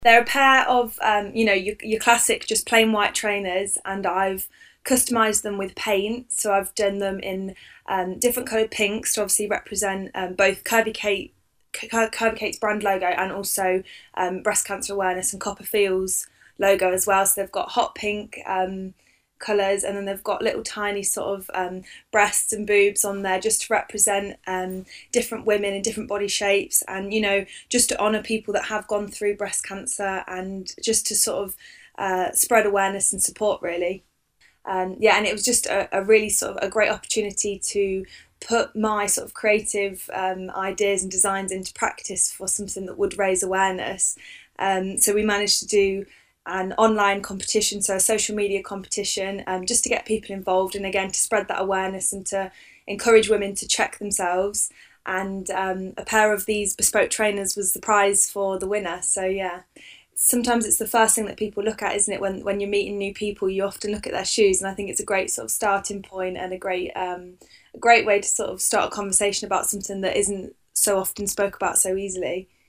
They're a pair of, your classic just plain white trainers, and I've customised them with paint. So I've done them in different coloured pinks to obviously represent both Curvy Kate's brand logo and also breast cancer awareness and Copperfields logo as well. So they've got hot pink colours, and then they've got little tiny sort of breasts and boobs on there just to represent different women in different body shapes, and just to honour people that have gone through breast cancer, and just to sort of spread awareness and support, really. Yeah, and it was just a really sort of a great opportunity to put my sort of creative ideas and designs into practice for something that would raise awareness. So we managed to do an online competition, so a social media competition, just to get people involved, and again to spread that awareness and to encourage women to check themselves. And a pair of these bespoke trainers was the prize for the winner. So yeah, sometimes it's the first thing that people look at, isn't it? When you're meeting new people, you often look at their shoes, and I think it's a great sort of starting point and a great way to sort of start a conversation about something that isn't so often spoke about so easily.